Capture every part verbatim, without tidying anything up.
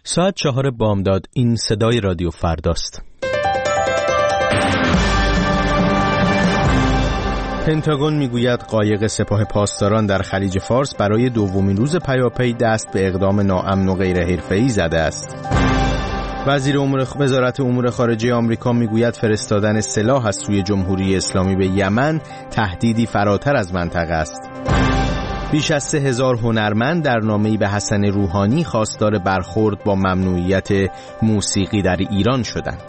ساعت چهار بامداد. این صدای رادیو فرداست. پنتاگون میگوید قایق سپاه پاسداران در خلیج فارس برای دومین روز پیاپی دست به اقدام ناامن و غیر حرفه‌ای زده است. وزیر امور وزارت امور خارجه آمریکا میگوید فرستادن سلاح از سوی جمهوری اسلامی به یمن تهدیدی فراتر از منطقه است. بیش از سه هزار هنرمند در نامه‌ای به حسن روحانی خواستار برخورد با ممنوعیت موسیقی در ایران شدند.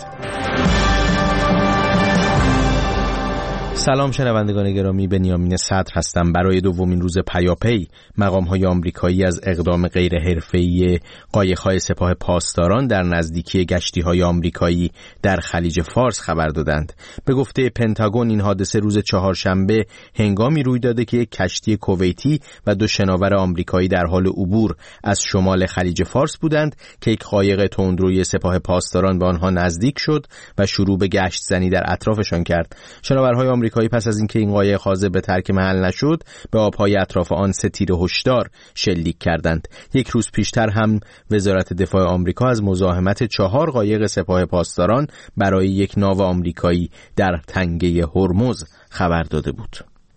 سلام شنوندگان گرامی، بنیامین صدر هستم. برای دومین روز پیاپی مقام‌های آمریکایی از اقدام غیر حرفه‌ای قایق‌های سپاه پاسداران در نزدیکی گشتی‌های آمریکایی در خلیج فارس خبر دادند. به گفته پنتاگون این حادثه روز چهارشنبه هنگامی روی داده که یک کشتی کویتی و دو شناور آمریکایی در حال عبور از شمال خلیج فارس بودند که یک قایق تندروی سپاه پاسداران به آنها نزدیک شد و شروع به گشت زنی در اطرافشان کرد. شناورهای آمریکایی پس از اینکه این قایق حاضر به ترک محل نشد، به آبهای اطراف آن سه تیر هشدار شلیک کردند. یک روز پیشتر هم وزارت دفاع آمریکا از مزاحمت چهار قایق سپاه پاسداران برای یک ناو آمریکایی در تنگه هرمز خبر داده بود.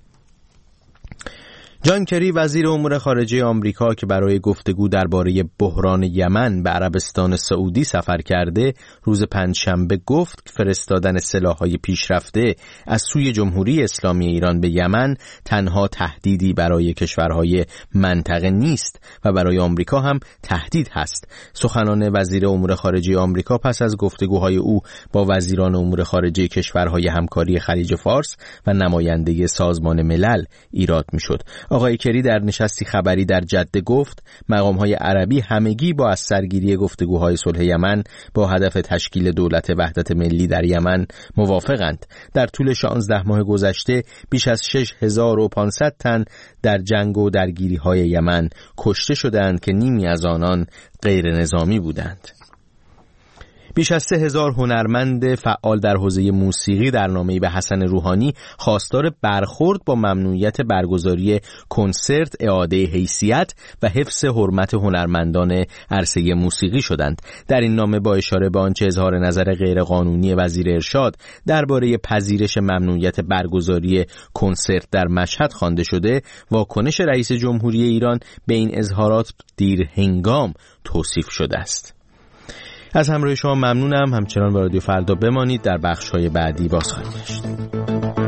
جان کری وزیر امور خارجه آمریکا که برای گفتگو درباره بحران یمن به عربستان سعودی سفر کرده، روز پنجشنبه گفت که فرستادن سلاح‌های پیشرفته از سوی جمهوری اسلامی ایران به یمن تنها تهدیدی برای کشورهای منطقه نیست و برای آمریکا هم تهدید هست. سخنان وزیر امور خارجه آمریکا پس از گفتگوهای او با وزیران امور خارجه کشورهای همکاری خلیج فارس و نماینده سازمان ملل ایراد می‌شد. آقای کری در نشستی خبری در جده گفت مقام‌های عربی همگی با از سرگیری گفتگوهای صلح یمن با هدف تشکیل دولت وحدت ملی در یمن موافقند. در طول شانزده ماه گذشته بیش از شش هزار و پانصد تن در جنگ و درگیری‌های یمن کشته شدند که نیمی از آنان غیر نظامی بودند. بیش از سه هزار هنرمند فعال در حوزه موسیقی در نامه‌ای به حسن روحانی خواستار برخورد با ممنوعیت برگزاری کنسرت، اعاده حیثیت و حفظ حرمت هنرمندان عرصه موسیقی شدند. در این نامه با اشاره به آنچه اظهار نظر غیرقانونی وزیر ارشاد درباره پذیرش ممنوعیت برگزاری کنسرت در مشهد خوانده شده، واکنش رئیس جمهوری ایران به این اظهارات دیر هنگام توصیف شده است. از همراهی شما ممنونم. همچنان با رادیو فردا بمانید. در بخش‌های بعدی باز خواهیم داشت.